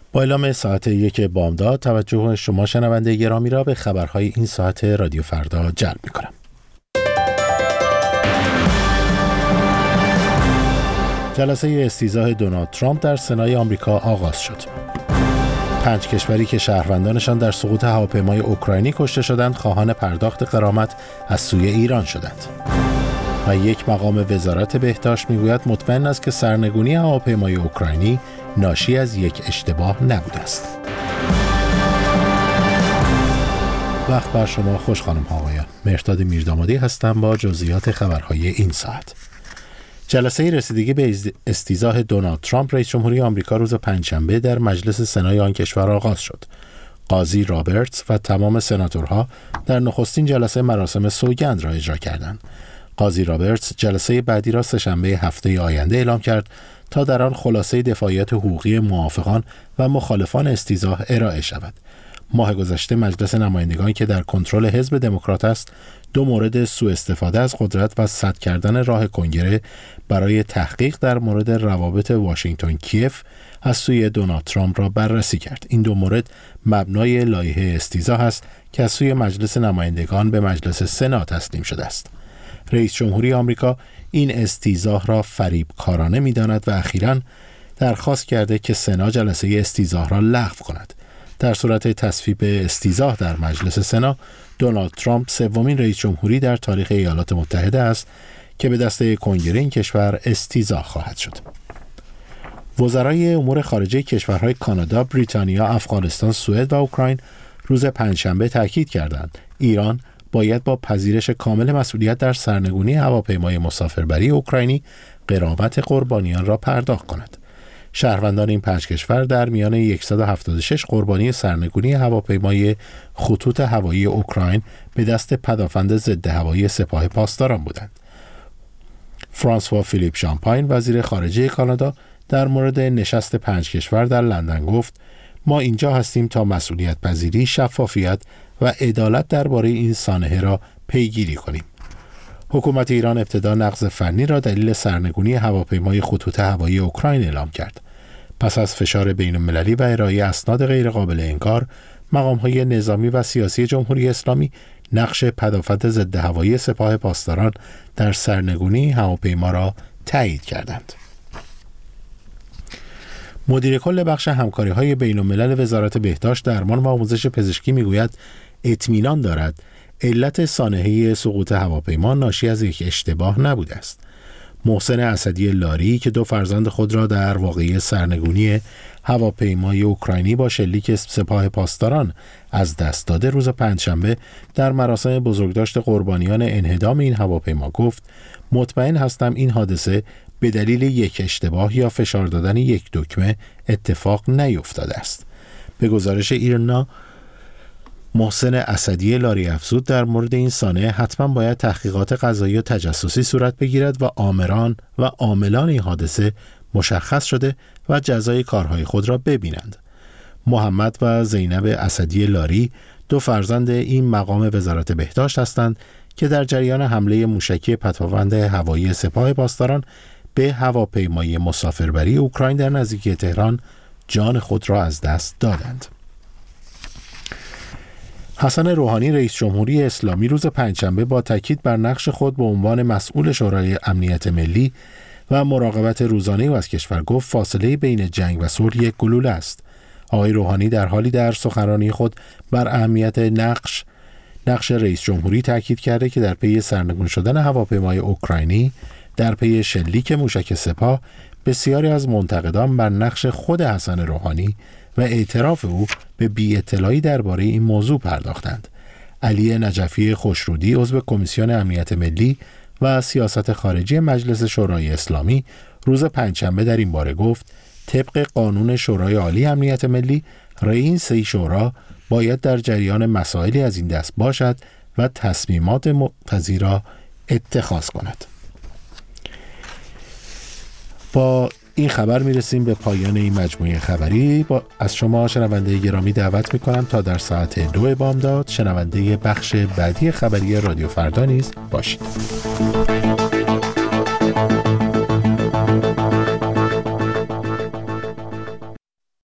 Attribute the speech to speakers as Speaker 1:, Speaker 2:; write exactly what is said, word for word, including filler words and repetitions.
Speaker 1: با اعلام ساعت یک بامداد توجه شما شنونده گرامی را به خبرهای این ساعت رادیو فردا جلب می‌کنم. جلسه استیضاح دونالد ترامپ در سنای آمریکا آغاز شد. پنج کشوری که شهروندانشان در سقوط هواپیمای اوکراینی کشته شدند خواهان پرداخت غرامت از سوی ایران شدند. و یک مقام وزارت بهداشت میگوید مطمئن است که سرنگونی هواپیمای اوکراینی ناشی از یک اشتباه نبوده است. وقت بر شما خوش خانم ها آقایان. مهرداد میردامادی هستم با جزئیات خبرهای این ساعت. جلسه رسیدگی به استیضاح دونالد ترامپ رئیس جمهوری آمریکا روز پنجشنبه در مجلس سنای آن کشور آغاز شد. قاضی رابرتس و تمام سناتورها در نخستین جلسه مراسم سوگند را اجرا کردند. قاضی رابرتس جلسه بعدی را سه‌شنبه هفته آینده اعلام کرد تا در آن خلاصه دفاعیات حقوقی موافقان و مخالفان استیضاح ارائه شود. ماه گذشته مجلس نمایندگان که در کنترل حزب دموکرات است، دو مورد سوء استفاده از قدرت و سد کردن راه کنگره برای تحقیق در مورد روابط واشنگتن کیف از سوی دونالد ترامپ را بررسی کرد. این دو مورد مبنای لایحه استیضاح است که از سوی مجلس نمایندگان به مجلس سنا تسلیم شده است. رئیس جمهوری آمریکا این استیضاح را فریبکارانه می‌داند و اخیراً درخواست کرده که سنا جلسه استیضاح را لغو کند. در صورت تصویب استیضاح در مجلس سنا، دونالد ترامپ سومین رئیس جمهوری در تاریخ ایالات متحده است که به دست کنگره این کشور استیضاح خواهد شد. وزرای امور خارجه کشورهای کانادا، بریتانیا، افغانستان، سوئد و اوکراین روز پنجشنبه تاکید کردند ایران باید با پذیرش کامل مسئولیت در سرنگونی هواپیمای مسافربری اوکراینی غرامت قربانیان را پرداخت کند. شهروندان این پنج کشور در میان صد و هفتاد و شش قربانی سرنگونی هواپیمای خطوط هوایی اوکراین به دست پدافند ضد هوایی سپاه پاسداران بودند. فرانسوا فیلیپ شامپاین، وزیر خارجه کانادا، در مورد نشست پنج کشور در لندن گفت: ما اینجا هستیم تا مسئولیت پذیری، شفافیت و عدالت درباره این سانحه را پیگیری کنیم. حکومت ایران ابتدا نقض فنی را دلیل سرنگونی هواپیمای خطوط هوایی اوکراین اعلام کرد. پس از فشار بین‌المللی و ارائه اسناد غیرقابل انکار، مقام‌های نظامی و سیاسی جمهوری اسلامی نقش پدافند ضد هوایی سپاه پاسداران در سرنگونی هواپیما را تایید کردند. مدیر کل بخش همکاری‌های بین‌الملل وزارت بهداشت، درمان و آموزش پزشکی میگوید اطمینان دارد علت سانحه سقوط هواپیما ناشی از یک اشتباه نبوده است. محسن اسدی لاری که دو فرزند خود را در واقعه سرنگونی هواپیمای اوکراینی با شلیک سپاه پاسداران از دست داده، روز پنجشنبه در مراسم بزرگداشت قربانیان انهدام این هواپیما گفت: مطمئن هستم این حادثه به دلیل یک اشتباه یا فشار دادن یک دکمه اتفاق نیفتاده است. به گزارش ایرنا، محسن اسدی لاری افزود در مورد این سانحه حتما باید تحقیقات قضایی و تجسسی صورت بگیرد و آمران و عاملان این حادثه مشخص شده و جزای کارهای خود را ببینند. محمد و زینب اسدی لاری دو فرزند این مقام وزارت بهداشت هستند که در جریان حمله موشکی پدافند هوایی سپاه پاسداران به هواپیمای مسافربری اوکراین در نزدیکی تهران جان خود را از دست دادند. حسن روحانی، رئیس جمهوری اسلامی، روز پنجشنبه با تاکید بر نقش خود به عنوان مسئول شورای امنیت ملی و مراقبت روزانه او از کشور گفت: فاصله بین جنگ و صلح یک گلوله است. آقای روحانی در حالی در سخنرانی خود بر اهمیت نقش نقش رئیس جمهوری تاکید کرده که در پی سرنگون شدن هواپیمای اوکراینی در پی شلیک موشک سپاه، بسیاری از منتقدان بر نقش خود حسن روحانی و اعتراف او به بی‌اطلاعی درباره این موضوع پرداختند. علی نجفی خوشرودی، عضو کمیسیون امنیت ملی و سیاست خارجی مجلس شورای اسلامی، روز پنجشنبه در این باره گفت: طبق قانون شورای عالی امنیت ملی، رئیس شورا باید در جریان مسائلی از این دست باشد و تصمیمات مقتضی را اتخاذ کند. با این خبر میرسیم به پایان این مجموعه خبری. با از شما شنونده گرامی دعوت میکنم تا در ساعت دو بامداد شنونده بخش بعدی خبری رادیو فردا نیز باشید.